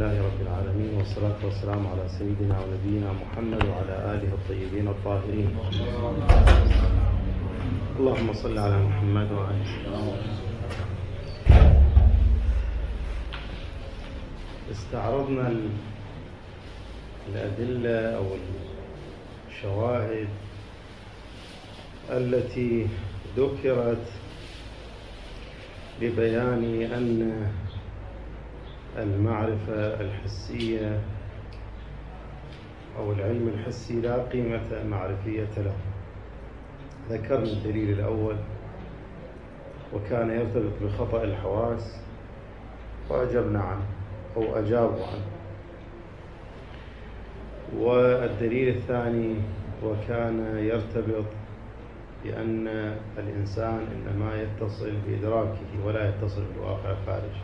لله رب العالمين، والصلاة والسلام على سيدنا ونبينا محمد وعلى آله الطيبين الطاهرين. اللهم صل على محمد وعلى آله. استعرضنا الأدلة أو الشواهد التي ذكرت لبيان أن المعرفة الحسية أو العلم الحسي لا قيمة معرفية له. ذكرنا الدليل الأول وكان يرتبط بخطأ الحواس وأجبنا عنه أو أجابوا عنه. والدليل الثاني وكان يرتبط بأن الإنسان إنما يتصل بإدراكه ولا يتصل بالواقع الخارجي.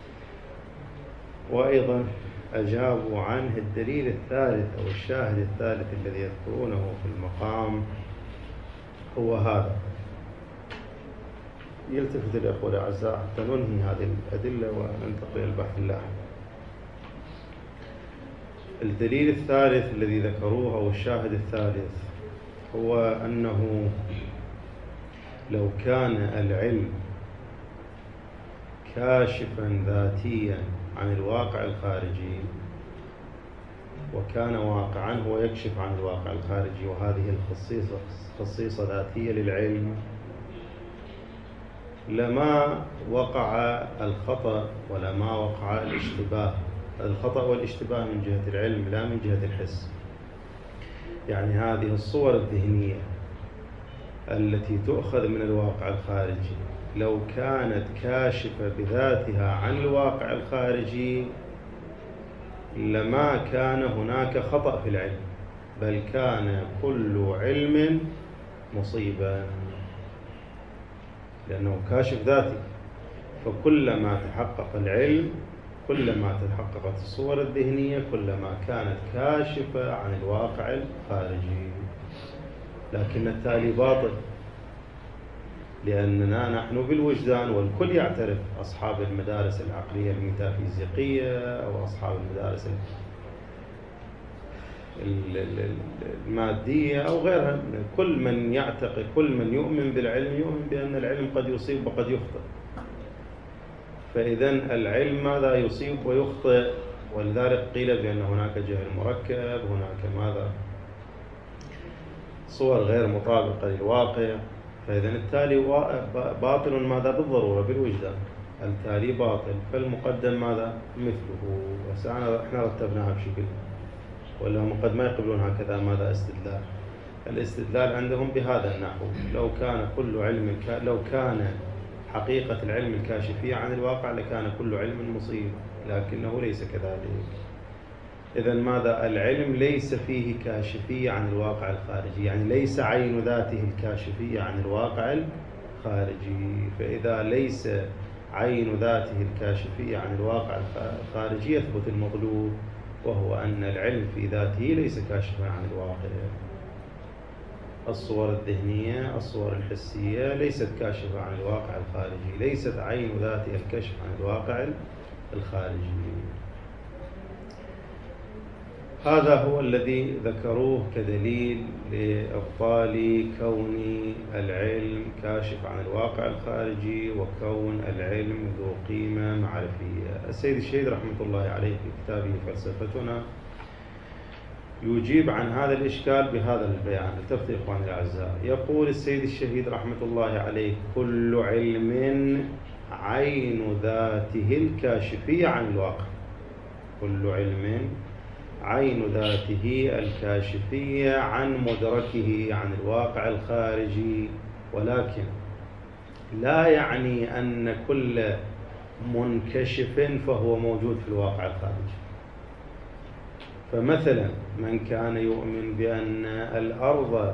وأيضا أجابوا عنه الدليل الثالث أو الشاهد الثالث الذي يذكرونه في المقام هو هذا. يلتفت الأخوة الأعزاء حتى ننهي هذه الأدلة وننتقل إلى البحث اللاحق. الدليل الثالث الذي ذكروه أو الشاهد الثالث هو أنه لو كان العلم كاشفا ذاتيا عن الواقع الخارجي وكان واقعا هو يكشف عن الواقع الخارجي، وهذه خصيصة ذاتية للعلم، لما وقع الخطأ ولما وقع الاشتباه. الخطأ والاشتباه من جهة العلم لا من جهة الحس. يعني هذه الصور الذهنية التي تؤخذ من الواقع الخارجي لو كانت كاشفة بذاتها عن الواقع الخارجي لما كان هناك خطأ في العلم، بل كان كل علم مصيبا، لأنه كاشف ذاتي. فكلما تحقق العلم كلما تحققت الصور الذهنية كلما كانت كاشفة عن الواقع الخارجي. لكن التالي باطل، لأننا نحن بالوجدان، والكل يعترف، أصحاب المدارس العقلية الميتافيزيقية أو أصحاب المدارس المادية أو غيرها، كل من يعتقد، كل من يؤمن بالعلم يؤمن بأن العلم قد يصيب وقد يخطئ. فإذا العلم ماذا يصيب ويخطئ، ولذلك قيل بأن هناك جهل مركب، هناك ماذا صور غير مطابقة للواقع. فإذا التالي باطل ماذا بالضرورة بالوجدان، التالي باطل، فالمقدم ماذا مثله. احنا رتبناها بشكل، ولا هم قد ما يقبلون هكذا ماذا استدلال. الاستدلال عندهم بهذا النحو: لو كان كل علم لو كان حقيقة العلم الكاشفية عن الواقع لكان كل علم مصيب، لكنه ليس كذلك. إذا ماذا؟ العلم ليس فيه كاشفية عن الواقع الخارجي، يعني ليس عين ذاته الكاشفية عن الواقع الخارجي. فإذا ليس عين ذاته الكاشفية عن الواقع الخارجي يثبت المطلوب، وهو أن العلم في ذاته ليس كاشفا عن الواقع. الصور الذهنية، الصور الحسية ليست كاشفة عن الواقع الخارجي، ليست عين ذاتها الكشف عن الواقع الخارجي. هذا هو الذي ذكروه كدليل لإبطال كون العلم كاشف عن الواقع الخارجي وكون العلم ذو قيمة معرفية. السيد الشهيد رحمة الله عليه في كتابه فلسفتنا يجيب عن هذا الإشكال بهذا البيان. التفتوا إخواني الأعزاء. يقول السيد الشهيد رحمة الله عليه: كل علم عين ذاته الكاشفية عن الواقع. كل علم عين ذاته الكاشفية عن مدركه عن الواقع الخارجي، ولكن لا يعني أن كل منكشف فهو موجود في الواقع الخارجي. فمثلا من كان يؤمن بأن الأرض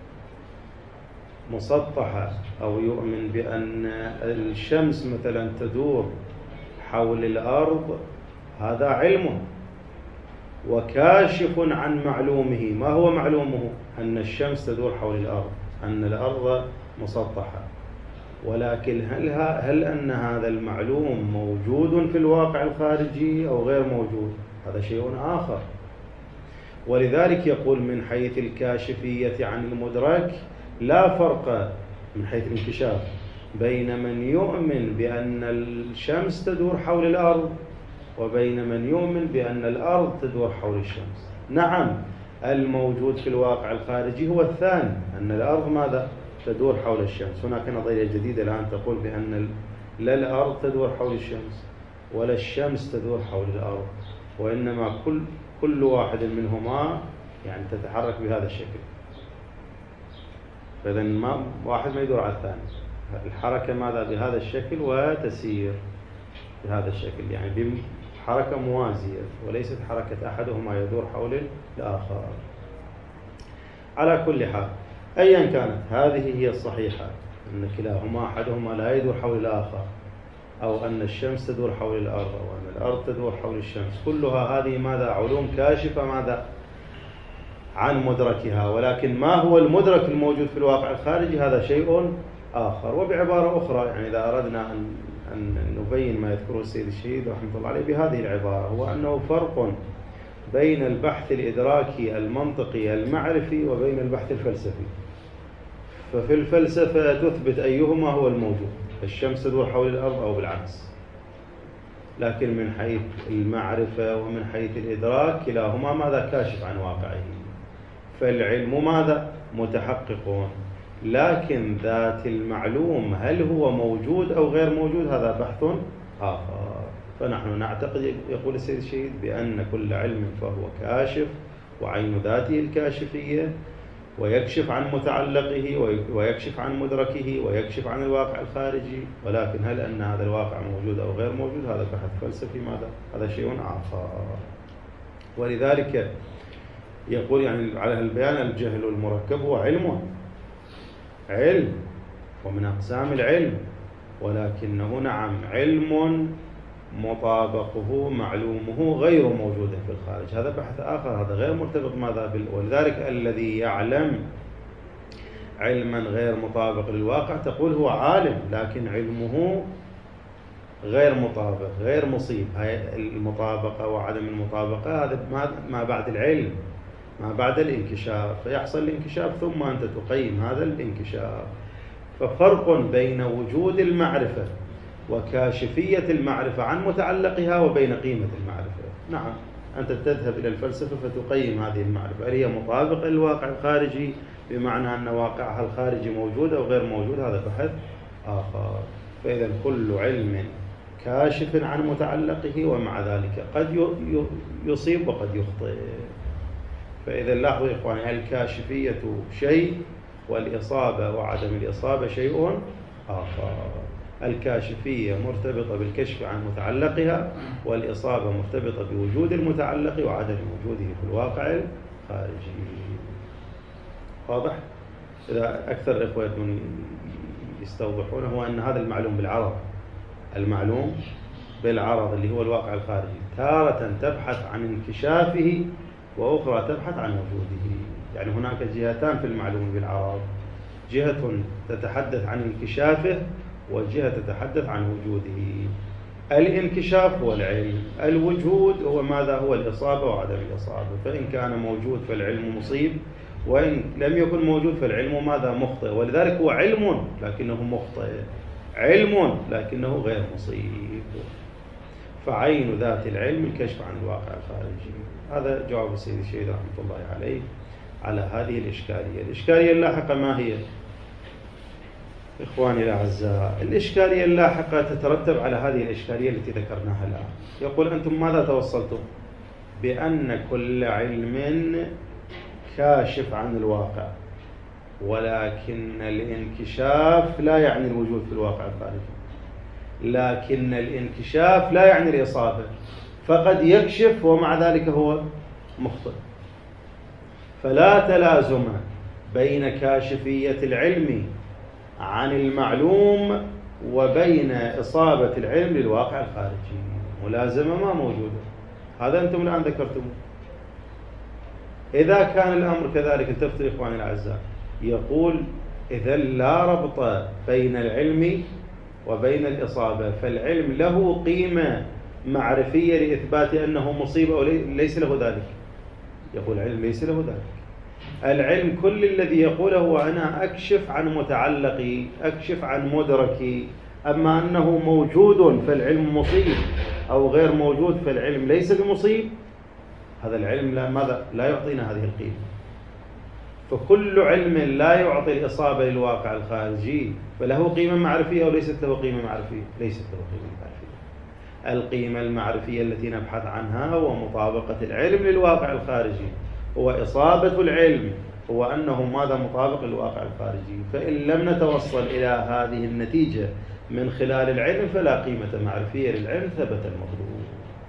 مسطحة، أو يؤمن بأن الشمس مثلا تدور حول الأرض، هذا علم وكاشف عن معلومه. ما هو معلومه؟ أن الشمس تدور حول الأرض، أن الأرض مسطحة. ولكن هل أن هذا المعلوم موجود في الواقع الخارجي أو غير موجود؟ هذا شيء آخر. ولذلك يقول من حيث الكاشفية عن المدرك لا فرق من حيث الانكشاف بين من يؤمن بأن الشمس تدور حول الأرض وبين من يؤمن بأن الأرض تدور حول الشمس. نعم، الموجود في الواقع الخارجي هو الثاني، أن الأرض ماذا؟ تدور حول الشمس. هناك نظرية جديدة الآن تقول بأن لا الأرض تدور حول الشمس ولا الشمس تدور حول الأرض، وإنما كل واحد منهما يعني تتحرك بهذا الشكل. فإذا واحد ما يدور على الثاني، الحركة ماذا؟ بهذا الشكل وتسير بهذا الشكل، يعني بحركة موازية وليست حركة أحدهما يدور حول الآخر. على كل حال أيا كانت هذه هي الصحيحة، أن كلاهما أحدهما لا يدور حول الآخر، أو أن الشمس تدور حول الأرض، أو أن الأرض تدور حول الشمس، كلها هذه ماذا؟ علوم كاشفة ماذا؟ عن مدركها. ولكن ما هو المدرك الموجود في الواقع الخارجي هذا شيء آخر. وبعبارة أخرى، يعني إذا أردنا أن نبين ما يذكره السيد الشهيد رحمه الله عليه بهذه العبارة، هو أنه فرق بين البحث الإدراكي المنطقي المعرفي وبين البحث الفلسفي. ففي الفلسفة تثبت أيهما هو الموجود، الشمس تدور حول الأرض أو بالعكس، لكن من حيث المعرفة ومن حيث الإدراك كلاهما ماذا؟ كاشف عن واقعه. فالعلم ماذا؟ متحقق، لكن ذات المعلوم هل هو موجود أو غير موجود هذا بحث آخر. فنحن نعتقد، يقول السيد الشهيد، بأن كل علم فهو كاشف وعين ذاته الكاشفية، ويكشف عن متعلقه ويكشف عن مدركه ويكشف عن الواقع الخارجي. ولكن هل أن هذا الواقع موجود أو غير موجود هذا بحث فلسفي ماذا؟ هذا شيء آخر. ولذلك يقول يعني على البيان الجهل المركب هو علم ومن أقسام العلم، ولكنه نعم علم مطابقه معلومه غير موجود في الخارج، هذا بحث آخر، هذا غير مرتبط ماذا ولذلك الذي يعلم علما غير مطابق للواقع تقول هو عالم، لكن علمه غير مطابق غير مصيب. هاي المطابقة وعدم المطابقة هذا ما بعد العلم، ما بعد الانكشاف، فيحصل الانكشاف ثم أنت تقيم هذا الانكشاف. ففرق بين وجود المعرفة وكاشفية المعرفة عن متعلقها وبين قيمة المعرفة. نعم، أنت تذهب إلى الفلسفة فتقيم هذه المعرفة، هل هي مطابقة للواقع الخارجي بمعنى أن واقعها الخارجي موجود أو غير موجود، هذا بحث آخر. فإذا كل علم كاشف عن متعلقه، ومع ذلك قد يصيب وقد يخطئ. فإذا لاحظوا يا إخواني، الكاشفية شيء والإصابة وعدم الإصابة شيء آخر. الكاشفية مرتبطة بالكشف عن متعلقها، والإصابة مرتبطة بوجود المتعلق وعدم وجوده في الواقع الخارجي. واضح؟ إذا أكثر الإخوة يستوضحونه هو أن هذا المعلوم بالعرض، المعلوم بالعرض اللي هو الواقع الخارجي، تارة تبحث عن انكشافه وأخرى تبحث عن وجوده. يعني هناك جهتان في المعلوم بالعرض، جهة تتحدث عن انكشافه وجهة تتحدث عن وجوده. الانكشاف هو العلم، الوجود هو ماذا؟ هو الإصابة وعدم الإصابة. فإن كان موجود فالعلم مصيب، وإن لم يكن موجود فالعلم ماذا؟ مخطئ. ولذلك هو علم لكنه مخطئ، علم لكنه غير مصيب. فعين ذات العلم الكشف عن الواقع الخارجي. هذا جواب السيد الشهيد رحمة الله عليه على هذه الإشكالية. الإشكالية اللاحقة ما هي؟ إخواني الأعزاء، الإشكالية اللاحقة تترتب على هذه الإشكالية التي ذكرناها الآن. يقول أنتم ماذا توصلتم؟ بأن كل علم كاشف عن الواقع، ولكن الانكشاف لا يعني الوجود في الواقع الخارجي، لكن الانكشاف لا يعني الإصابة، فقد يكشف ومع ذلك هو مخطئ. فلا تلازم بين كاشفية العلم عن المعلوم وبين إصابة العلم للواقع الخارجي، ملازمة ما موجودة. هذا أنتم الآن ذكرتموه. إذا كان الأمر كذلك، التفتوا إخواني الأعزاء، يقول إذا لا ربط بين العلم وبين الإصابة، فالعلم له قيمة معرفية لإثبات أنه مصيبة أو ليس له ذلك. يقول العلم ليس له ذلك. العلم كل الذي يقوله هو أنا أكشف عن متعلقي، أكشف عن مدركي، أما أنه موجود فالعلم مصيب أو غير موجود فالعلم ليس بمصيب، هذا العلم ماذا؟ لا يعطينا هذه القيمة. فكل علم لا يعطي الإصابة للواقع الخارجي فله قيمة معرفية أو ليست له قيمة معرفية؟ ليست له قيمة معرفية. القيمة المعرفية التي نبحث عنها هو مطابقة العلم للواقع الخارجي، هو إصابة العلم، هو أنه ماذا؟ مطابق للواقع الخارجي. فإن لم نتوصل إلى هذه النتيجة من خلال العلم فلا قيمة معرفية للعلم، ثبت المطلوب.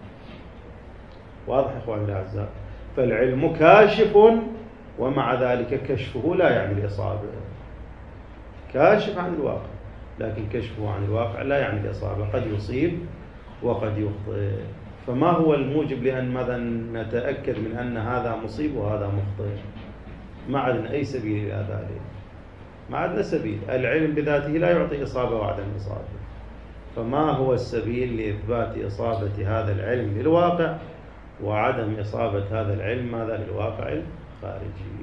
واضح إخواني الأعزاء؟ فالعلم كاشف، ومع ذلك كشفه لا يعني الإصابة. كاشف عن الواقع، لكن كشفه عن الواقع لا يعني الإصابة، قد يصيب وقد يخطئ. فما هو الموجب لأن ماذا نتأكد من أن هذا مصيب وهذا مخطئ؟ ما عندنا أي سبيل إلى ذلك، ما عندنا سبيل. العلم بذاته لا يعطي إصابة وعدم إصابة، فما هو السبيل لإثبات إصابة هذا العلم للواقع وعدم إصابة هذا العلم ماذا؟ للواقع الخارجي.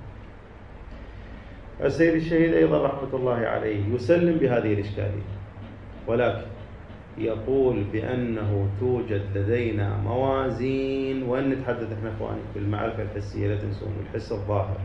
السيد الشهيد أيضا رحمة الله عليه يسلم بهذه الإشكالية، ولكن يقول بأنه توجد لدينا موازين، وأن نتحدث احنا اخواني بالمعرفة الحسية لا تنسون الحس الظاهر.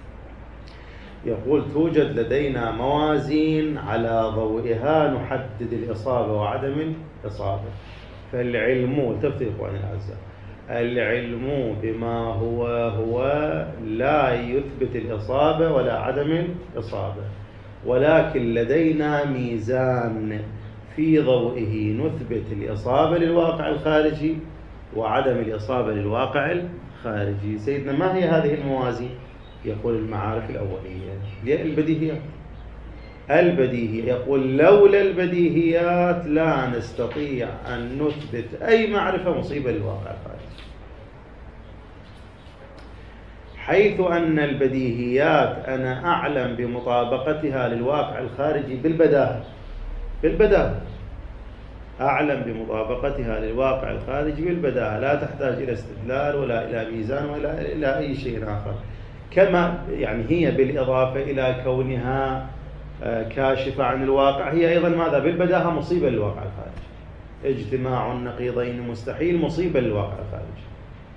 يقول توجد لدينا موازين على ضوئها نحدد الإصابة وعدم الإصابة. فالعلم، التفتوا اخواني الاعزاء، العلم بما هو لا يثبت الإصابة ولا عدم الإصابة، ولكن لدينا ميزان في ضوئه نثبت الإصابة للواقع الخارجي وعدم الإصابة للواقع الخارجي. سيدنا ما هي هذه الموازين؟ يقول المعارف الأولية، البديهيات. البديهية، يقول لولا البديهيات لا نستطيع أن نثبت أي معرفة مصيبة للواقع الخارجي، حيث أن البديهيات أنا أعلم بمطابقتها للواقع الخارجي بالبداهة. أعلم بمطابقتها للواقع الخارجي بالبداهة، لا تحتاج إلى استدلال ولا إلى ميزان ولا إلى أي شيء آخر. كما يعني هي بالإضافة إلى كونها كاشفة عن الواقع، هي أيضا ماذا؟ بالبداهة مصيبة للواقع الخارجي. اجتماع النقيضين مستحيل، مصيبة للواقع الخارجي.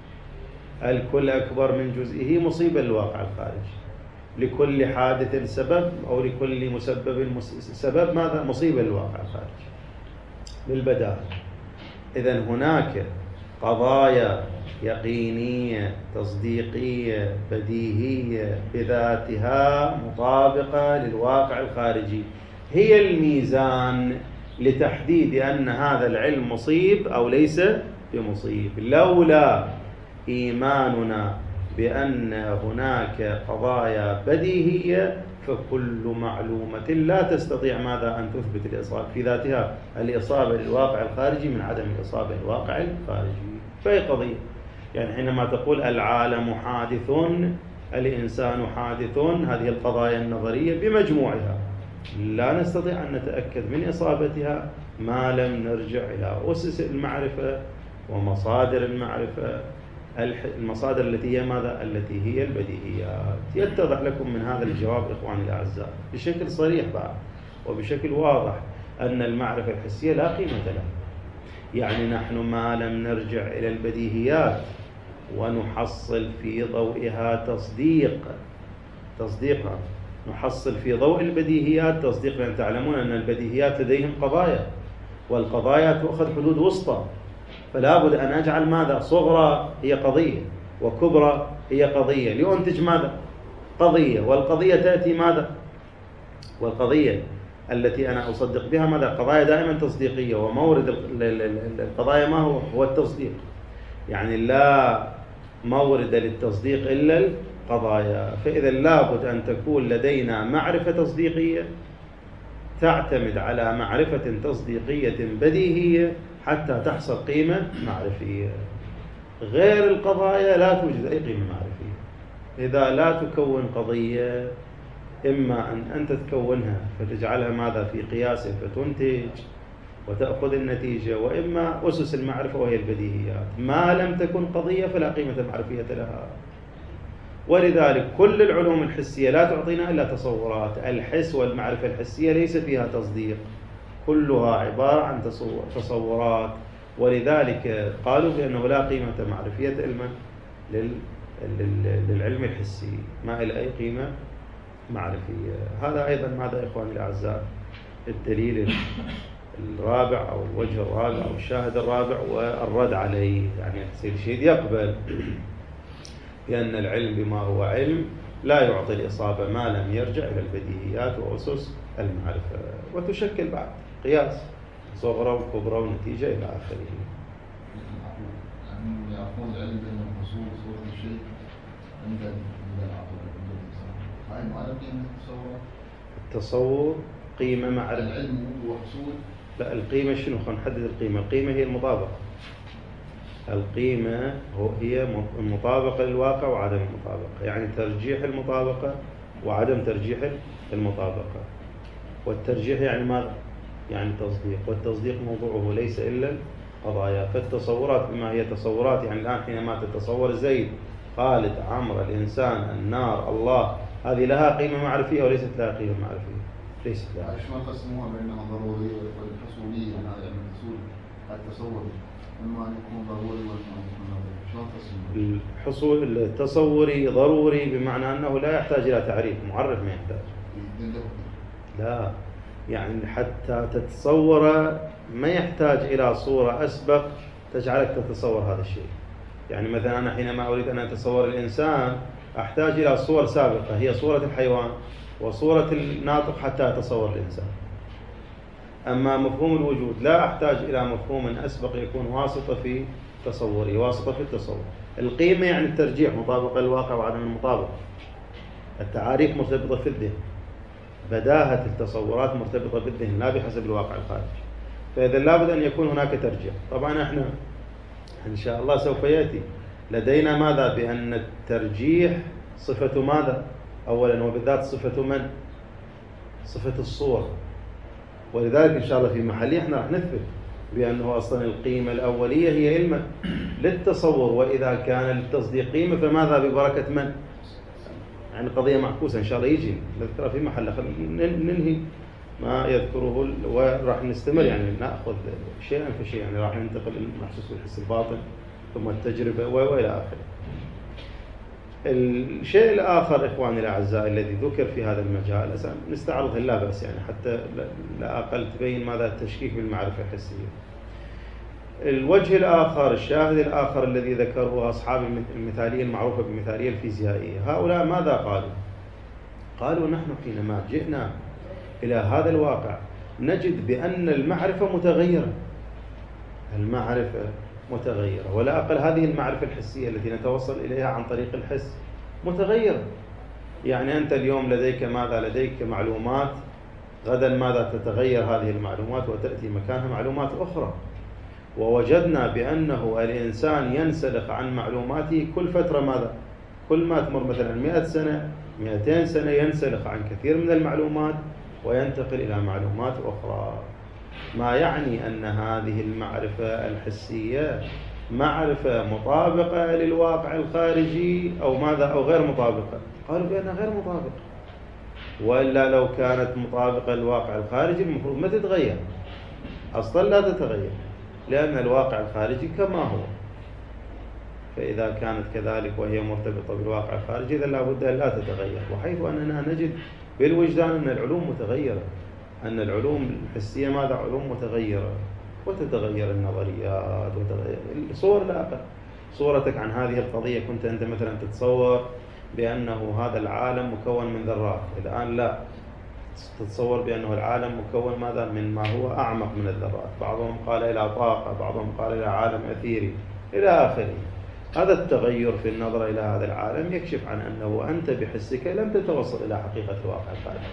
الكل أكبر من جزئه، مصيبة للواقع الخارجي. لكل حادث سبب أو لكل مسبب سبب، ماذا؟ مصيبة للواقع الخارجي بالبداهة. إذن هناك قضايا يقينية تصديقية بديهية بذاتها مطابقة للواقع الخارجي، هي الميزان لتحديد أن هذا العلم مصيب أو ليس بمصيب. لولا إيماننا بأن هناك قضايا بديهية فكل معلومة لا تستطيع ماذا؟ أن تثبت الإصابة في ذاتها، الإصابة للواقع الخارجي من عدم الإصابة للواقع الخارجي. فهي قضية، يعني حينما تقول العالم حادث، الإنسان حادث، هذه القضايا النظرية بمجموعها لا نستطيع أن نتأكد من إصابتها ما لم نرجع إلى أسس المعرفة ومصادر المعرفة، المصادر التي هي ماذا؟ التي هي البديهيات. يتضح لكم من هذا الجواب إخواني الأعزاء بشكل صريح بعد وبشكل واضح أن المعرفة الحسية لا قيمة لها. يعني نحن ما لم نرجع إلى البديهيات ونحصل في ضوئها تصديقا، نحصل في ضوء البديهيات تصديق، لأن تعلمون أن البديهيات لديهم قضايا، والقضايا تأخذ حدود وسطى، فلا بد أن أجعل ماذا؟ صغرى هي قضية وكبرى هي قضية لينتج ماذا؟ قضية. والقضية تأتي ماذا؟ والقضية التي أنا أصدق بها ماذا؟ قضايا دائما تصديقية، ومورد القضايا ما هو التصديق. يعني لا مورد للتصديق إلا القضايا. فإذا لابد أن تكون لدينا معرفة تصديقية تعتمد على معرفة تصديقية بديهية حتى تحصل قيمة معرفية. غير القضايا لا توجد أي قيمة معرفية. إذا لا تكون قضية إما أن أنت تكونها فتجعلها ماذا في قياس فتنتج وتأخذ النتيجة، وإما أسس المعرفة وهي البديهيات. ما لم تكن قضية فلا قيمة معرفية لها. ولذلك كل العلوم الحسية لا تعطينا إلا تصورات. الحس والمعرفة الحسية ليس فيها تصديق، كلها عبارة عن تصورات. ولذلك قالوا بأنه لا قيمة معرفية علما للعلم الحسي، ما إلى أي قيمة معرفية. هذا أيضا ماذا إخواني الأعزاء الدليل الرابع أو الوجه الرابع أو الشاهد الرابع والرد عليه. يعني سيد الشهيد يقبل بأن العلم بما هو علم لا يعطي الإصابة ما لم يرجع إلى البديهيات وأسس المعرفة، وتشكل بعد قياس صغرى وكبرى ونتيجة إلى آخره. يعني يعرفون العلم بين الحصول صورة الشيء عند العقل. هاي معرفة قيمة التصور قيمة معرفة. العلم هو حصول. لا، القيمة شنو؟ خلينا نحدد القيمة. القيمة هي المطابقة. القيمة هي المطابقة للواقع وعدم المطابقة، يعني ترجيح المطابقة وعدم ترجيح المطابقة. والترجيح يعني ماذا؟ يعني تصديق، والتصديق موضوعه ليس إلا القضايا. فالتصورات بما هي تصورات، يعني الآن حينما تتصور زيد، خالد، عمرو، الإنسان، النار، الله، هذه لها قيمة معرفية وليست لها قيمة معرفية؟ ليست لها. شلون قسموها بينها ضرورية والحصولية؟ يعني هذا علم الحصول التصور، إما أن يكون ضروري وإما أن يكون نظري. شلون قسموها؟ الحصول التصوري ضروري بمعنى أنه لا يحتاج إلى تعريف، معرف ما يحتاج. لا، يعني حتى تتصور ما يحتاج إلى صورة أسبق تجعلك تتصور هذا الشيء. يعني مثلا أنا حينما أريد أن أتصور الإنسان أحتاج إلى صور سابقة، هي صورة الحيوان وصورة الناطق حتى أتصور الإنسان. أما مفهوم الوجود لا أحتاج إلى مفهوم أسبق يكون واسطة في تصوري، واسطة في التصور. القيمة يعني الترجيح، مطابقة الواقع وعدم المطابقة. التعاريف مرتبطة في الذهن، بداهة التصورات مرتبطة بالذهن لا بحسب الواقع الخارجي. فإذا لابد أن يكون هناك ترجيح. طبعا احنا إن شاء الله سوف يأتي لدينا ماذا؟ بأن الترجيح صفة ماذا؟ أولا وبالذات صفة من؟ صفة الصور. ولذلك إن شاء الله في محلي احنا راح نثبت بأنه أصلا القيمة الأولية هي علم للتصور، وإذا كان للتصديق قيمة فماذا ببركة من؟ يعني قضية معكوسة إن شاء الله يجي نذكرها في محل. ننهي ما يذكره وراح نستمر، يعني نأخذ شيئا فشيئا. يعني راح ننتقل للمحسوس بالحس الباطن ثم التجربة وإلى آخره. الشيء الآخر إخواني الأعزاء الذي ذكر في هذا المجال نستعرضه لا بأس، يعني حتى لا أقل تبين ماذا التشكيك بالمعرفة الحسية. الوجه الآخر، الشاهد الآخر الذي ذكره أصحاب المثالية المعروفة بالمثالية الفيزيائية، هؤلاء ماذا قالوا؟ قالوا نحن حينما جئنا إلى هذا الواقع نجد بأن المعرفة متغيرة. المعرفة متغيرة، ولا أقل هذه المعرفة الحسية التي نتوصل إليها عن طريق الحس متغيرة. يعني أنت اليوم لديك ماذا؟ لديك معلومات، غدا ماذا؟ تتغير هذه المعلومات وتأتي مكانها معلومات أخرى. ووجدنا بأنه الإنسان ينسلخ عن معلوماته كل فترة ماذا؟ كل ما تمر مثلا 100 سنة 200 سنة ينسلخ عن كثير من المعلومات وينتقل إلى معلومات أخرى. ما يعني أن هذه المعرفة الحسية معرفة مطابقة للواقع الخارجي أو ماذا؟ أو غير مطابقة؟ قالوا بأنها غير مطابقة. وإلا لو كانت مطابقة للواقع الخارجي المفروض ما تتغير، أصلا لا تتغير، لأن الواقع الخارجي كما هو. فإذا كانت كذلك وهي مرتبطة بالواقع الخارجي إذا لابد أن لا تتغير. وحيث أننا نجد بالوجدان أن العلوم متغيرة، أن العلوم الحسية ماذا؟ علوم متغيرة، وتتغير النظريات وتتغير الصور. لا أقل صورتك عن هذه القضية كنت أنت مثلا تتصور بأنه هذا العالم مكون من ذرات، الآن لا، تتصور بأنه العالم مكون ماذا؟ من ما هو أعمق من الذرات. بعضهم قال إلى طاقة، بعضهم قال إلى عالم أثيري إلى آخره. هذا التغير في النظرة إلى هذا العالم يكشف عن أنه أنت بحسك لم تتوصل إلى حقيقة الواقع الخارجي،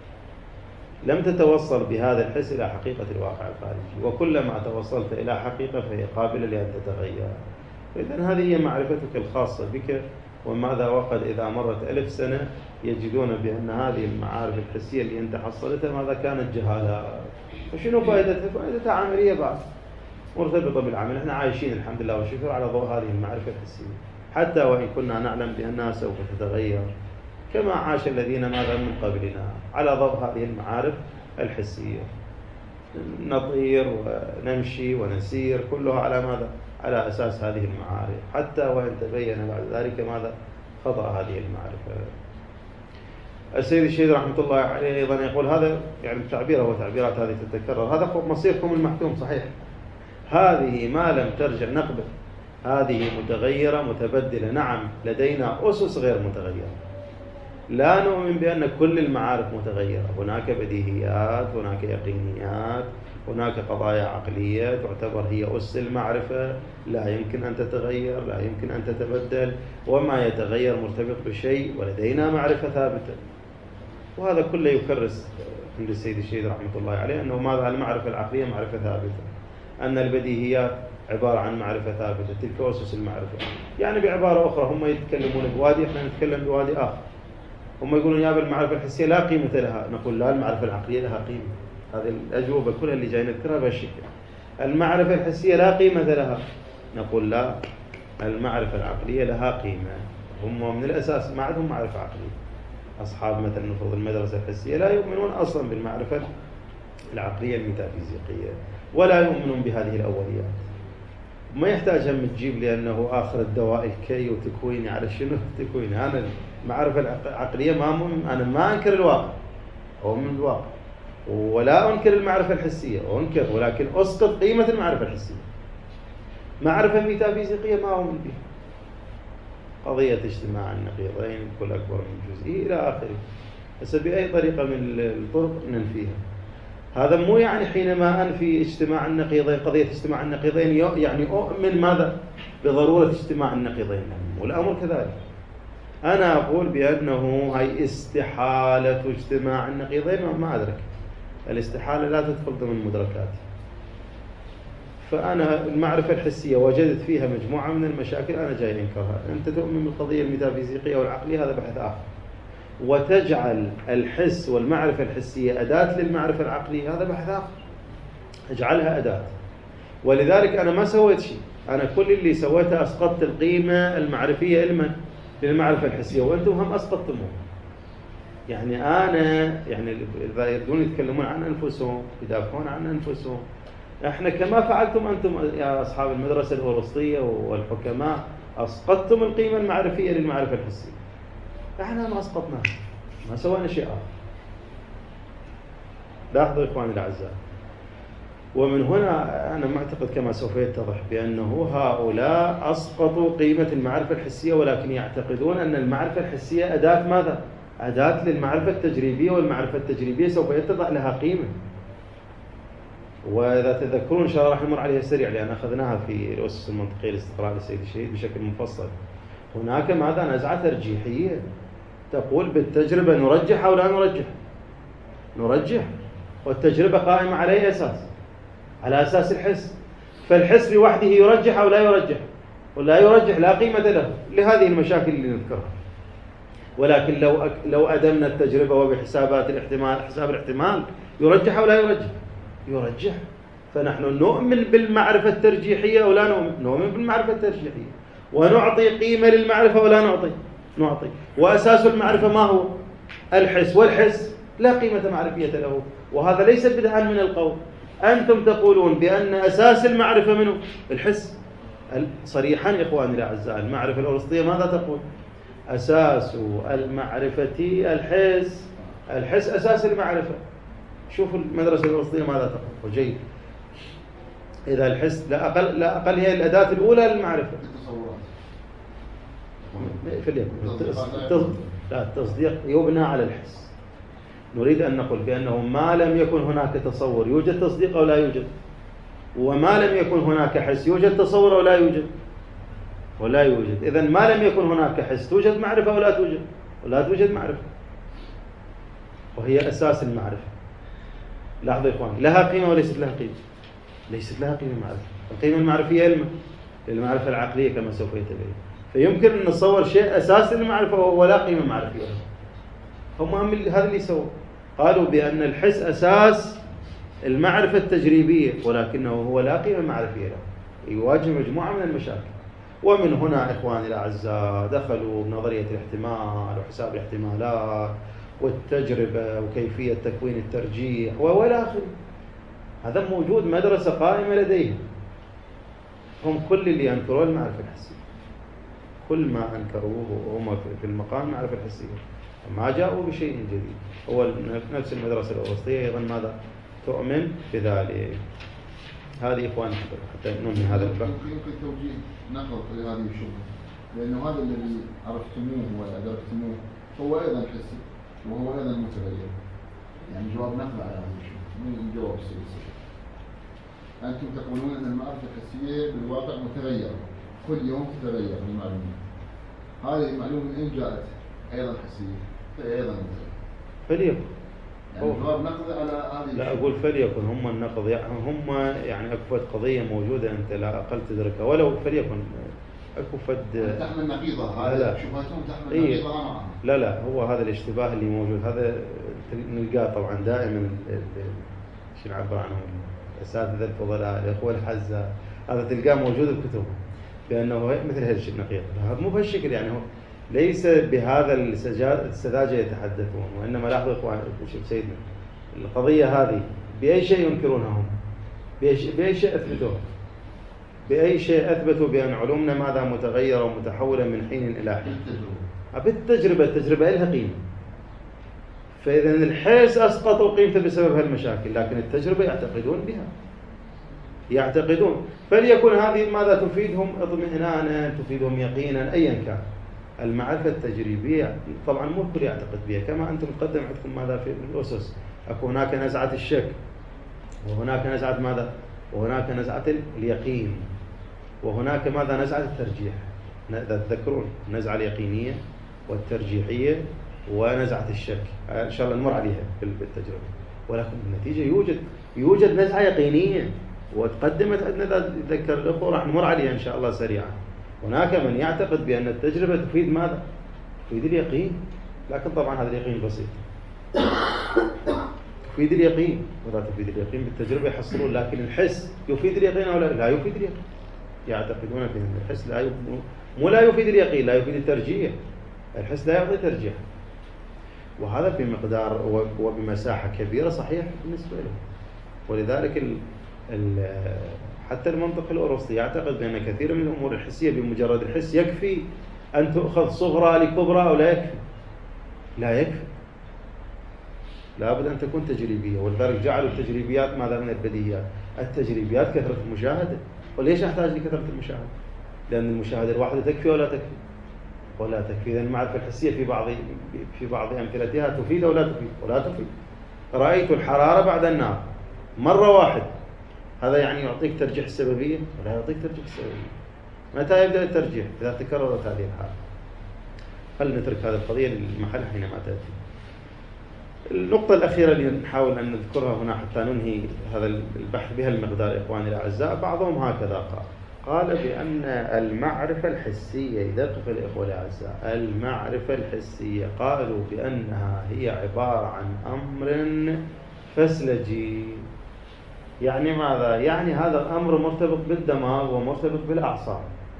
لم تتوصل بهذا الحس إلى حقيقة الواقع الخارجي. وكلما توصلت إلى حقيقة فهي قابلة لأن تتغير. إذن هذه هي معرفتك الخاصة بك وماذا وقد إذا مرت 1000 سنة يجدون بأن هذه المعارف الحسية اللي أنت حصلتها ماذا كانت جهالات. فشنو فائدتها؟ فائدتها عملية بعد مرتبطة بالعمل. احنا عايشين الحمد لله والشكر على ضوء هذه المعرفة الحسية، حتى وإن كنا نعلم بأنها سوف تتغير كما عاش الذين ماذا من قبلنا على ضوء هذه المعارف الحسية. نطير ونمشي ونسير كلها على ماذا؟ على أساس هذه المعارف، حتى وإن تبين بعد ذلك ماذا؟ خطأ هذه المعرفة. السيد الشهيد رحمة الله عليه أيضا يقول هذا يعني تعبيره وتعبيرات هذه تتكرر، هذا مصيركم المحتوم صحيح، هذه ما لم ترجع نقبل، هذه متغيرة متبدلة. نعم لدينا أسس غير متغيرة، لا نؤمن بأن كل المعارف متغيرة، هناك بديهيات، هناك يقينيات، هناك قضايا عقلية تعتبر هي أس المعرفة، لا يمكن أن تتغير، لا يمكن أن تتبدل، وما يتغير مرتبط بشيء ولدينا معرفة ثابتة. وهذا كله يكرس عند السيد الشهيد رحمة الله عليه أنه ماذا؟ المعرفة العقلية معرفة ثابتة، أن البديهيات عبارة عن معرفة ثابتة، تلك أسس المعرفة. يعني بعبارة أخرى هم يتكلمون بوادي، احنا نتكلم بوادي آخر. هم يقولون يا المعرفة الحسية لا قيمة لها، نقول لا، المعرفة العقلية لها قيمة. هذه الأجوبة كلها اللي جاي نذكرها بهالشكل. المعرفة الحسية لا قيمة لها، نقول لا، المعرفة العقلية لها قيمة. هم من الأساس ما عندهم معرفة عقلية. أصحاب مثلا نفرض المدرسة الحسية لا يؤمنون أصلا بالمعرفة العقلية الميتافيزيقية، ولا يؤمنون بهذه الأوليات. ما يحتاج هم تجيب لي أنه آخر الدواء الكي وتكويني على شنو تكويني. أنا المعرفة العقلية أنا ما أنكر الواقع، هو من الواقع، ولا أنكر المعرفة الحسية، أنكر ولكن أسقط قيمة المعرفة الحسية. معرفة ميتافيزيقية ما أؤمن بها، قضية اجتماع النقيضين، كل أكبر من جزئي إلى آخره. بس بأي طريقة من الطرق ننفيها. هذا مو يعني حينما أنفي اجتماع النقيضين، قضية اجتماع النقيضين يعني أؤمن ماذا؟ بضرورة اجتماع النقيضين، والأمر كذلك. أنا أقول بأنه هي استحالة اجتماع النقيضين، ما أدرك، الاستحالة لا تدخل ضمن مدركاتي. فأنا المعرفة الحسية وجدت فيها مجموعة من المشاكل أنا جاي أنكرها. أنت تؤمن بالقضية الميتافيزيقية والعقلية، هذا بحث آخر. وتجعل الحس والمعرفة الحسية أداة للمعرفة العقلية، هذا بحث آخر. اجعلها أداة. ولذلك أنا ما سويت شيء، أنا كل اللي سويته أسقطت القيمة المعرفية للمعرفة الحسية، وأنتم هم أسقطتموه. يعني أنا إذا يريدون يتكلمون عن أنفسهم، يدافعون عن أنفسهم، احنا كما فعلتم أنتم يا أصحاب المدرسة الأوروسطية والحكماء، أسقطتم القيمة المعرفية للمعرفة الحسية. احنا ما أسقطناها، ما سوينا شيء آخر. لاحظوا إخواني الأعزاء. ومن هنا أنا معتقد كما سوف يتضح بأنه هؤلاء أسقطوا قيمة المعرفة الحسية، ولكن يعتقدون أن المعرفة الحسية أداة ماذا؟ أداة للمعرفة التجريبية، والمعرفة التجريبية سوف يتضح لها قيمة. وإذا تذكرون إن شاء الله راح نمر عليها سريع، لأن أخذناها في الأسس المنطقية لاستقراء للسيد الشهيد بشكل مفصل. هناك ماذا؟ نزعة ترجيحية تقول بالتجربة نرجح أو لا نرجح؟ نرجح. والتجربة قائمة على أي أساس؟ على أساس الحس. فالحس لوحده يرجح أو لا يرجح؟ ولا يرجح، لا قيمة له لهذه المشاكل اللي نذكرها. ولكن لو أدمنا التجربة وبحسابات الاحتمال، حساب الاحتمال، يرجح أو لا يرجح؟ يرجح. فنحن نؤمن بالمعرفة الترجيحية ولا نؤمن بالمعرفة الترجيحية، ونعطي قيمة للمعرفة ولا نعطي. وأساس المعرفة ما هو؟ الحس، والحس لا قيمة معرفية له. وهذا ليس بدعا من القول. أنتم تقولون بأن أساس المعرفة منه؟ الحس. صريحا إخواني الأعزاء، المعرفة الأوروسطية ماذا تقول؟ أساس المعرفة الحس. الحس أساس المعرفة. شوفوا المدرسة الأوروسطية ماذا تقول. وجيد، إذا الحس لا أقل هي الأداة الأولى للمعرفة. التصديق يبنى على الحس. نريد أن نقول بأنه ما لم يكن هناك تصور يوجد تصديق أو لا يوجد، وما لم يكن هناك حس يوجد تصور أو لا يوجد؟ ولا يوجد. إذن ما لم يكن هناك حس توجد معرفة ولا توجد؟ ولا توجد معرفة، وهي أساس المعرفة. لاحظوا يا إخوان، لها قيمة وليست لها قيمة؟ ليست لها قيمة المعرفة. القيمة المعرفية للمعرفة العقلية كما سوف يتبين. فيمكن أن نتصور شيء أساسي للمعرفة وهو لا قيمة معرفية له. هم هذا اللي سووا، قالوا بأن الحس أساس المعرفة التجريبية ولكنه هو لا قيمة معرفية له، يواجه مجموعة من المشاكل. ومن هنا إخواني الأعزاء دخلوا بنظرية الاحتمال وحساب الاحتمالات والتجربة وكيفية تكوين الترجيح وإلى آخره. هذا موجود، مدرسة قائمة لديهم. هم كل اللي ينكرون المعرفة الحسية، كل ما أنكروه هم في المقام المعرفة الحسية، ما جاءوا بشيء جديد. هو نفس المدرسة الأوسطية أيضا ماذا تؤمن بذلك. هذه إخواني حتى ننهي هذا البحث. يمكن توجيه نقل لهذه الشبهة، لأنه هذا الذي عرفتموه وأدركتموه هو أيضا حسي وهو أيضا متغير. يعني جواب نقل على هذه الشبهة من جواب السلسلة. أنتم تقولون أن المعرفة الحسية بالواقع متغيرة، كل يوم تتغير المعلومة. هذه المعلومة من أين جاءت؟ أيضا حسية، فهي أيضا متغيرة. فليكن يعني جواب نقد على هذه. لا أقول فليكن هم النقض، هم يعني أكفت قضية موجودة أنت لا أقل تدركها، ولو فليكن أكفت تحمل نقيضة. هذا شبهتهم تحمل نقيضة معها. لا هو هذا الاشتباه اللي موجود، هذا نلقاه طبعا دائما شو نعبر عنه الأساتذة الفضلاء الإخوة الحزة، هذا تلقاه موجود بكتبهم بأنه مثل هذا النقيض. هذا مو بهالشكل، يعني هو ليس بهذا السذاجة يتحدثون، وإنما لاحظوا إخوان سيدنا القضية هذه بأي شيء ينكرونها هم؟ بأي شيء أثبتوها؟ بأي شيء أثبتوا بأن علومنا ماذا متغيرة ومتحولة من حين إلى حين؟ بالتجربة. التجربة لها قيمة، فإذا الحس أسقطوا قيمته بسبب هالمشاكل، لكن التجربة يعتقدون بها، يعتقدون. فليكن هذه ماذا تفيدهم؟ اطمئنانا، تفيدهم يقينا، أيا كان. المعرفة التجريبية طبعا مو الكل يعتقد بها، كما أنتم مقدم عندكم ماذا في الأسس، أكو هناك نزعة الشك، وهناك نزعة ماذا؟ وهناك نزعة اليقين، وهناك ماذا؟ نزعة الترجيح. تذكرون النزعة اليقينية والترجيحية ونزعة الشك، إن شاء الله نمر عليها بالتجربة. ولكن بالنتيجة يوجد نزعة يقينية وتقدمت عندنا، ذكر الأخوة راح نمر عليها إن شاء الله سريعا. هناك من يعتقد بأن التجربة تفيد ماذا؟ تفيد اليقين، لكن طبعا هذا اليقين بسيط. تفيد اليقين ولا تفيد اليقين بالتجربة يحصلون، لكن الحس يفيد اليقين أو لا يفيد اليقين. يعتقدون في أن الحس لا يفيد اليقين، لا يفيد الترجيح. الحس لا يعطي ترجيح، وهذا بمقدار وبمساحة كبيرة صحيح بالنسبة له. ولذلك حتى المنطق الأرسطي يعتقد بأن كثير من الأمور الحسية بمجرد الحس يكفي أن تؤخذ صغرى لكبرى، أو لا يكفي. لا يكفي، لابد أن تكون تجريبية. ولذلك جعلوا التجريبيات ماذا من البديهيات؟ التجريبيات كثرة المشاهدة. وليش أحتاج لكثرة المشاهدة؟ لأن المشاهدة الواحدة تكفي ولا تكفي؟ ولا تكفي. لأن المعرفة الحسية في بعض أمثلتها تفيد أو لا تفيد؟ ولا تفيد. رأيت الحرارة بعد النار مرة واحدة، هذا يعني يعطيك ترجيح السببية ولا يعطيك ترجيح السببية؟ متى يبدأ الترجيح؟ إذا تكررت هذه الحالة. خلينا نترك هذه القضية للمحل حينما تأتي. النقطة الأخيرة اللي نحاول أن نذكرها هنا حتى ننهي هذا البحث بها المقدار إخواني الأعزاء، بعضهم هكذا قال بأن المعرفة الحسية، يدقق الإخوة الأعزاء، المعرفة الحسية قالوا بأنها هي عبارة عن أمر فسلجي. يعني ماذا؟ يعني هذا الأمر مرتبط بالدماغ ومرتبط بالأعصاب،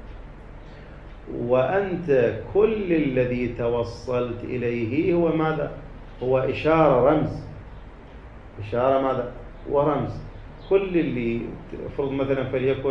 وأنت كل الذي توصلت إليه هو ماذا؟ هو إشارة، رمز، إشارة ماذا؟ ورمز. كل اللي فرض مثلا فليكن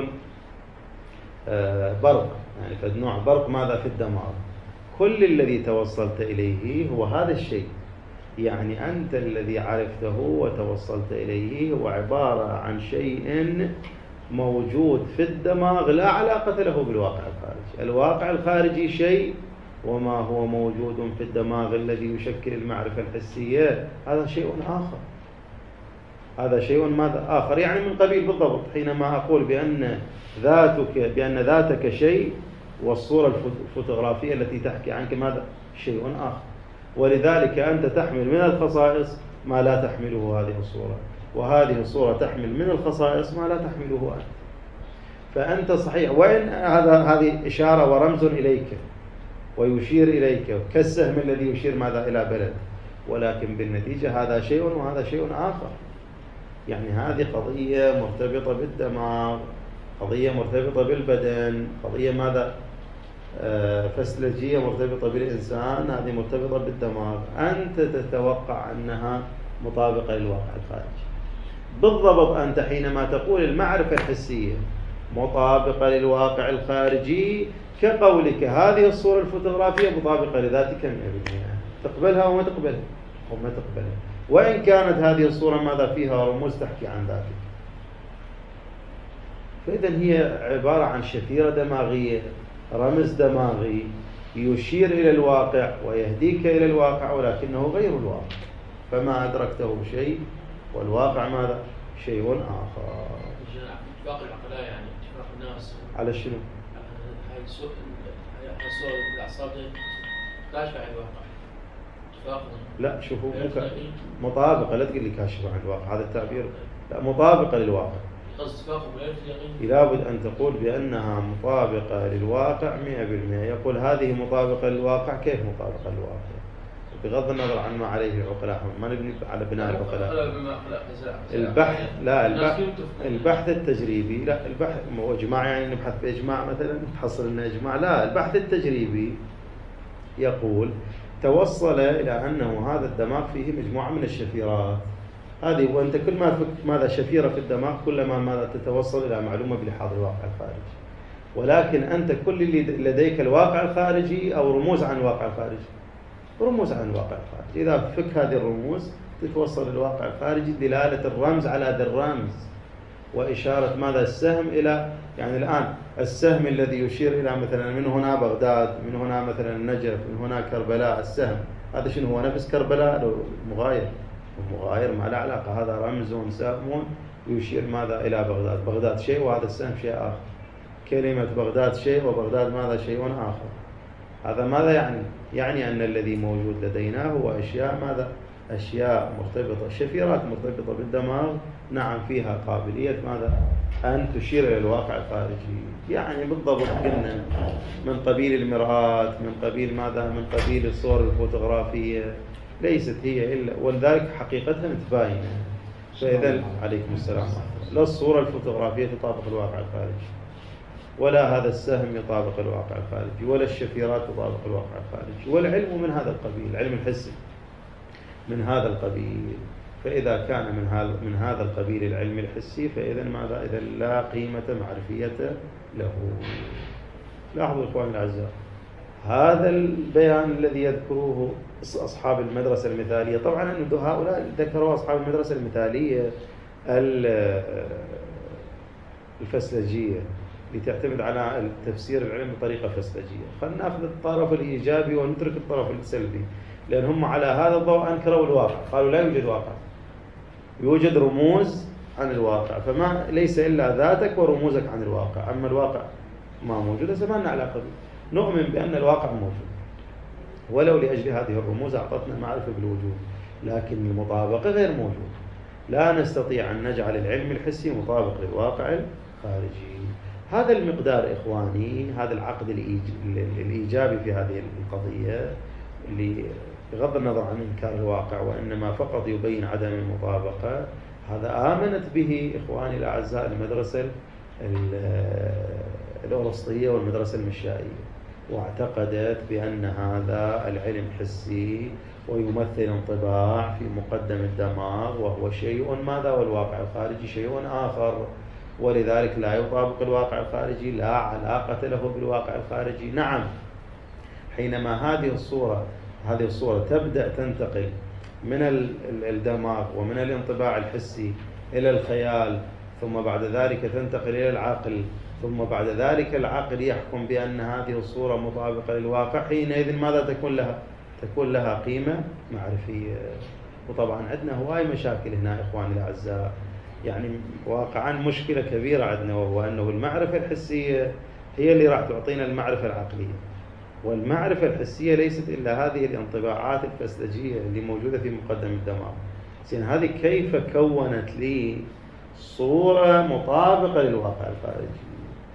برق، يعني فد نوع برق ماذا في الدماغ، كل الذي توصلت إليه هو هذا الشيء. يعني أنت الذي عرفته وتوصلت إليه هو عبارة عن شيء موجود في الدماغ لا علاقة له بالواقع الخارجي. الواقع الخارجي شيء، وما هو موجود في الدماغ الذي يشكل المعرفة الحسية هذا شيء آخر. هذا شيء ماذا؟ آخر. يعني من قبيل بالضبط حينما أقول بأن ذاتك شيء، والصورة الفوتوغرافية التي تحكي عنك ماذا؟ شيء آخر. ولذلك أنت تحمل من الخصائص ما لا تحمله هذه الصورة، وهذه الصورة تحمل من الخصائص ما لا تحمله أنت. فأنت صحيح، وإن هذه إشارة ورمز إليك ويشير إليك كالسهم الذي يشير ماذا إلى بلد، ولكن بالنتيجة هذا شيء وهذا شيء آخر. يعني هذه قضية مرتبطة بالدماغ، قضية مرتبطة بالبدن، قضية ماذا فسلجية مرتبطة بالإنسان، هذه مرتبطة بالدماغ. أنت تتوقع أنها مطابقة للواقع الخارجي بالضبط. أنت حينما تقول المعرفة الحسية مطابقة للواقع الخارجي كقولك هذه الصورة الفوتوغرافية مطابقة لذاتك 100%، تقبلها أو ما تقبلها وما تقبلها، وإن كانت هذه الصورة ماذا فيها رموز تحكي عن ذاتك. فإذا هي عبارة عن شفيرة دماغية، رمز دماغي يشير إلى الواقع ويهديك إلى الواقع، ولكنه غير الواقع. فما أدركته شيء والواقع ماذا شيء آخر. اتفاق العقلاء يعني اتفاق الناس على شنو؟ هاي الصورة الأعصاب كاشفة عن الواقع. اتفاقهم لا شوفوا مطابقة، لا تقول لي كاشفة عن الواقع، هذا التعبير لا، مطابقة للواقع. لابد أن تقول بأنها مطابقة للواقع 100%. يقول هذه مطابقة للواقع، كيف مطابقة للواقع؟ بغض النظر عن ما عليه العقلاء، ما نبني على بناء العقلاء. البحث لا، البحث التجريبي لا، البحث إجماع يعني نبحث بإجماع مثلا تحصل لنا إجماع، لا، البحث التجريبي يقول توصل إلى أنه هذا الدماغ فيه مجموعة من الشفيرات هذه، وأنت كل ما تفك ماذا شفيرة في الدماغ كلما ماذا تتوصل إلى معلومة بلحاظ الواقع الخارجي. ولكن أنت كل اللي لديك الواقع الخارجي أو رموز عن الواقع الخارجي، رموز عن الواقع الخارجي. إذا فك هذه الرموز تتوصل للواقع الخارجي، دلالة الرمز على ذا الرمز وإشارة ماذا السهم إلى، يعني الآن السهم الذي يشير إلى مثلا من هنا بغداد، من هنا مثلا النجف، من هنا كربلاء، السهم هذا شنو هو؟ نفس كربلاء مغاير؟ مغاير ما له علاقة، هذا رمز سهم يشير ماذا إلى بغداد. بغداد شيء وهذا السهم شيء آخر. كلمة بغداد شيء وبغداد ماذا شيء آخر. هذا ماذا يعني؟ يعني أن الذي موجود لدينا هو أشياء ماذا؟ أشياء مرتبطة، شفيرات مرتبطة بالدماغ، نعم فيها قابلية ماذا؟ أن تشير إلى الواقع الخارجي. يعني بالضبط قلنا من قبيل المرآة، من قبيل ماذا؟ من قبيل الصور الفوتوغرافية، ليست هي إلا، ولذلك حقيقتها متباينة. فإذا عليكم السلام، لا الصورة الفوتوغرافية تطابق الواقع الخارجي، ولا هذا السهم يطابق الواقع الخارجي، ولا الشفيرات تطابق الواقع الخارجي، والعلم من هذا القبيل، العلم الحسي من هذا القبيل. فإذا كان من هذا القبيل العلم الحسي، فإذا ماذا؟ إذا لا قيمة معرفية له. لاحظوا إخواني الأعزاء، هذا البيان الذي يذكروه أصحاب المدرسة المثالية، طبعا أن هؤلاء ذكروا أصحاب المدرسة المثالية الفسلجية لتعتمد على التفسير العلم بطريقة فسلجية. خلينا نأخذ الطرف الإيجابي ونترك الطرف السلبي، لأن هم على هذا الضوء أنكروا الواقع، قالوا لا يوجد واقع، يوجد رموز عن الواقع، فما ليس إلا ذاتك ورموزك عن الواقع، أما الواقع ما موجود، ما لنا علاقة به. نؤمن بأن الواقع موجود ولو لأجل هذه الرموز أعطتنا معرفة بالوجود، لكن المطابقة غير موجود. لا نستطيع أن نجعل العلم الحسي مطابق للواقع الخارجي. هذا المقدار إخواني، هذا العقد الإيجابي في هذه القضية اللي بغض النظر عن إنكار الواقع وإنما فقط يبين عدم المطابقة، هذا آمنت به إخواني الأعزاء المدرسة الأرسطية والمدرسة المشائية، واعتقدت بأن هذا العلم حسي ويمثل انطباع في مقدم الدماغ، وهو شيء ماذا؟ والواقع الخارجي شيء آخر، ولذلك لا يطابق الواقع الخارجي، لا علاقة له بالواقع الخارجي. نعم، حينما هذه الصورة تبدأ تنتقل من الدماغ ومن الانطباع الحسي إلى الخيال، ثم بعد ذلك تنتقل إلى العقل، ثم بعد ذلك العقل يحكم بأن هذه الصورة مطابقة للواقع، حينئذ ماذا تكون لها؟ تكون لها قيمة معرفية. وطبعا عندنا هواي مشاكل هنا إخواني الأعزاء، يعني واقعا مشكلة كبيرة عندنا، وهو أنه المعرفة الحسية هي اللي راح تعطينا المعرفة العقلية، والمعرفة الحسية ليست إلا هذه الانطباعات الفسلجية اللي موجودة في مقدم الدماغ. زين، هذه كيف كونت لي صورة مطابقة للواقع الخارجي؟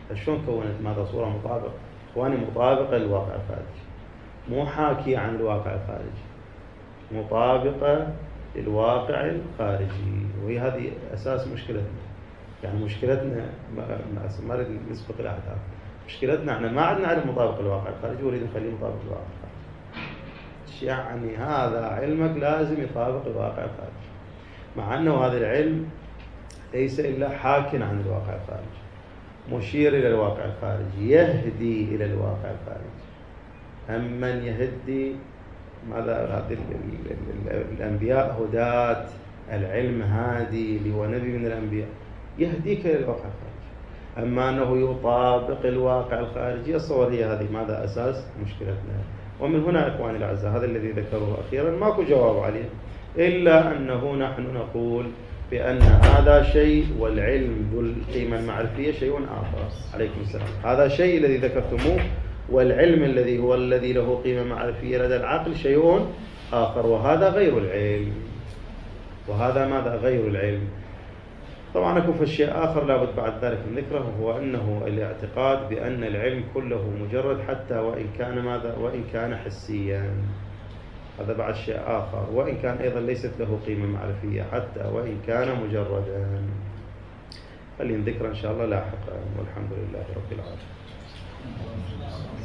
شلون كونت ماذا صورة مطابقة؟ إخواني مطابقة للواقع الخارجي، مو حاكية عن الواقع الخارجي، مطابقة للواقع الخارجي. وهي هذه أساس مشكلتنا. يعني مشكلتنا ما نريد نسبق الأحداث، مشكلتنا احنا ما عندنا علم مطابق للواقع الخارجي ونريد نخليه مطابق للواقع الخارجي. يعني هذا علمك لازم يطابق الواقع الخارجي، مع أنه هذا العلم ليس إلا حاكٍ عن الواقع الخارجي، مشير إلى الواقع الخارجي، يهدي إلى الواقع الخارجي. أم من يهدي ماذا؟ الأنبياء هداة، العلم هادي، هو نبي من الأنبياء يهديك إلى الواقع الخارجي. أما أنه يطابق الواقع الخارجي، الصور هي هذه ماذا أساس مشكلتنا. ومن هنا إخواني الأعزاء هذا الذي ذكروه أخيرا ماكو جواب عليه، إلا أنه نحن نقول بأن هذا شيء والعلم ذو القيمة المعرفية شيء آخر. عليكم السلام. هذا شيء الذي ذكرتموه، والعلم الذي هو الذي له قيمة معرفية لدى العقل شيء آخر، وهذا غير العلم. وهذا ماذا؟ غير العلم. طبعا أكون شيء آخر لابد بعد ذلك من ذكره، هو أنه الاعتقاد بأن العلم كله مجرد حتى وإن كان ماذا؟ وإن كان حسيا. هذا بعد شيء آخر، وإن كان أيضا ليست له قيمة معرفية حتى وإن كان مجردا. خلينا نذكر إن شاء الله لاحقا، والحمد لله رب العالمين.